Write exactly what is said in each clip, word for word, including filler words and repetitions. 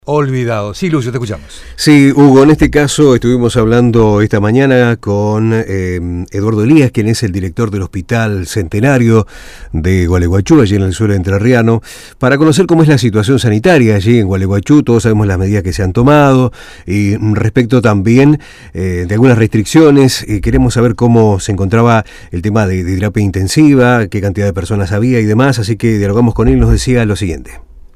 Olvidado. Sí, Lucio, te escuchamos. Sí, Hugo, en este caso estuvimos hablando esta mañana con eh, Eduardo Elías, quien es el director del Hospital Centenario de Gualeguaychú, allí en el suelo entrerriano, para conocer cómo es la situación sanitaria allí en Gualeguaychú. Todos sabemos las medidas que se han tomado y respecto también eh, de algunas restricciones. Eh, queremos saber cómo se encontraba el tema de, de terapia intensiva, qué cantidad de personas había y demás, así que dialogamos con él. Nos decía lo siguiente.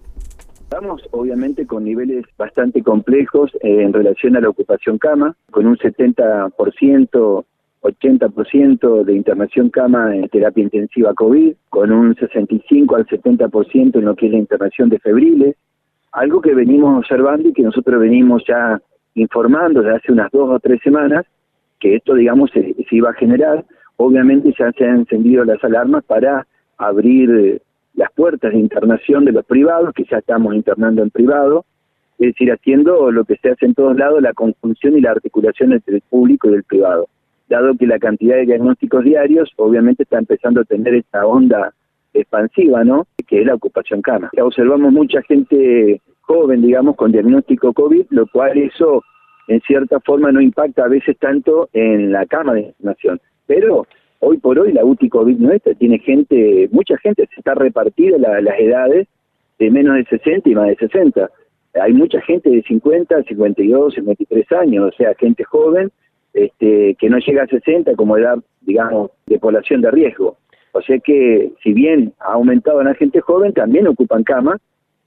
Estamos obviamente con niveles bastante complejos eh, en relación a la ocupación cama, con un setenta por ciento, ochenta por ciento de internación cama en terapia intensiva COVID, con un sesenta y cinco al setenta por ciento en lo que es la internación de febriles, algo que venimos observando y que nosotros venimos ya informando desde hace unas dos o tres semanas, que esto, digamos, se, se iba a generar. Obviamente ya se han encendido las alarmas para abrir las puertas de internación de los privados, que ya estamos internando en privado, es decir, haciendo lo que se hace en todos lados, la conjunción y la articulación entre el público y el privado. Dado que la cantidad de diagnósticos diarios, obviamente está empezando a tener esta onda expansiva, ¿no?, que es la ocupación cama. Ya observamos mucha gente joven, digamos, con diagnóstico COVID, lo cual eso, en cierta forma, no impacta a veces tanto en la cama de internación. Pero hoy por hoy la U T I COVID nuestra tiene gente, mucha gente, se está repartida la, las edades de menos de sesenta y más de sesenta. Hay mucha gente de cincuenta, cincuenta y dos, cincuenta y tres años, o sea, gente joven este, que no llega a sesenta como edad, digamos, de población de riesgo. O sea que, si bien ha aumentado en la gente joven, también ocupan cama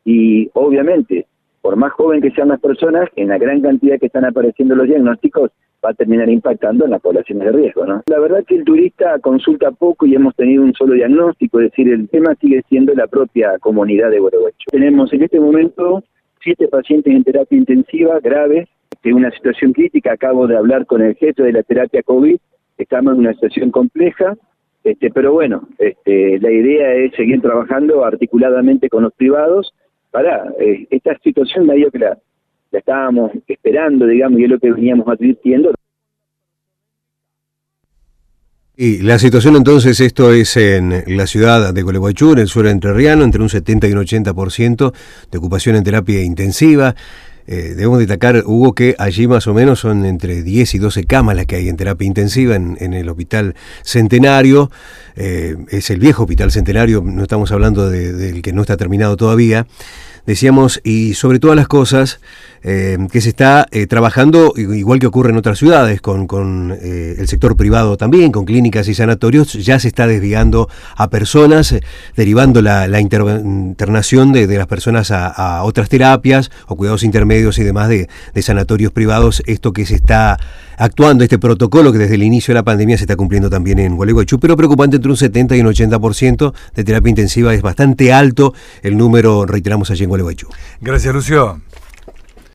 y, obviamente, por más joven que sean las personas, en la gran cantidad que están apareciendo los diagnósticos, va a terminar impactando en las poblaciones de riesgo, ¿no? La verdad que el turista consulta poco y hemos tenido un solo diagnóstico, es decir, el tema sigue siendo la propia comunidad de Gualeguaychú. Tenemos en este momento siete pacientes en terapia intensiva graves, en una situación crítica. Acabo de hablar con el jefe de la terapia COVID, estamos en una situación compleja, este, pero bueno, este, la idea es seguir trabajando articuladamente con los privados para eh, esta situación medio que la la estábamos esperando, digamos, y es lo que veníamos advirtiendo. Y la situación entonces, esto es en la ciudad de Gualeguaychú, en el suelo entrerriano, entre un setenta y un ochenta por ciento de ocupación en terapia intensiva. Eh, debemos destacar, Hugo, que allí más o menos son entre diez y doce camas las que hay en terapia intensiva en, en el Hospital Centenario. Eh, es el viejo Hospital Centenario, no estamos hablando de, del que no está terminado todavía. Decíamos, y sobre todas las cosas, eh, que se está eh, trabajando, igual que ocurre en otras ciudades, con, con eh, el sector privado también, con clínicas y sanatorios, ya se está desviando a personas, eh, derivando la, la inter, internación de, de las personas a, a otras terapias o cuidados intermedios y demás de, de sanatorios privados. Esto que se está actuando, este protocolo que desde el inicio de la pandemia se está cumpliendo también en Gualeguaychú, pero preocupante, entre un setenta y un ochenta por ciento de terapia intensiva. Es bastante alto el número, reiteramos, allí en Gualeguaychú. Gracias, Lucio.